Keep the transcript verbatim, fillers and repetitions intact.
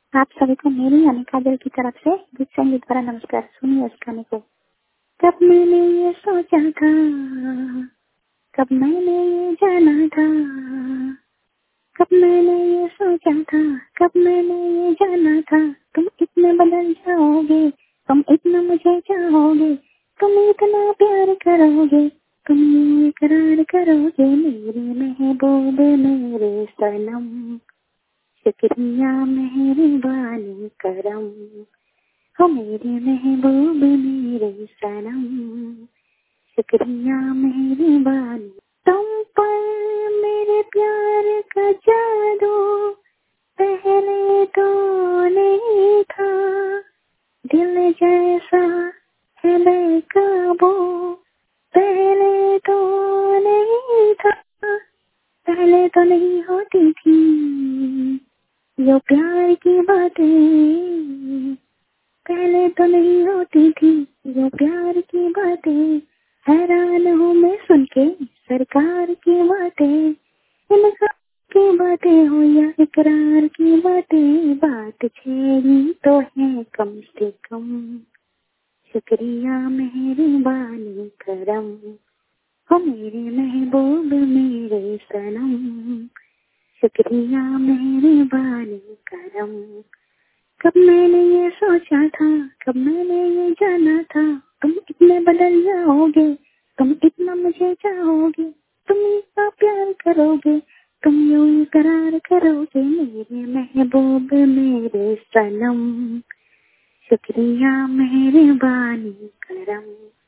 आप सभी को मेरी यानी काजल की तरफ से गीत संगीत द्वारा नमस्कार। सुनिए इस गाने को। कब मैंने ये सोचा था, कब मैंने ये जाना था, कब मैंने ये सोचा था, कब मैंने ये जाना था, तुम इतने बदल जाओगे, तुम इतना मुझे चाहोगे, तुम इतना प्यार करोगे, तुम यूं इकरार करोगे, मेरे महबूब मेरे सनम, शुक्रिया मेहरबानी करम, हो मेरे महबूब मेरे सनम, शुक्रिया मेहरबानी। तुम पर मेरे प्यार का जादू पहले तो नहीं था, दिल जैसा है बेकाबू पहले तो नहीं था, पहले तो नहीं होती थी यो प्यार की बातें, पहले तो नहीं होती थी यो प्यार की बातें, हैरान हूँ मैं सुन के सरकार की बातें, इनकार की बातें हो या इकरार की बातें, बात छेड़ी तो है कम से कम, शुक्रिया मेहरबानी करम, हो मेरे महबूब मेरे सनम, शुक्रिया मेहरबानी करम। कब मैंने ये सोचा था, कब मैंने ये जाना था, तुम इतने बदल जाओगे, तुम इतना मुझे चाहोगे, तुम इतना प्यार करोगे, तुम यूं इकरार करोगे, मेरे महबूब मेरे सनम, शुक्रिया मेहरबानी करम।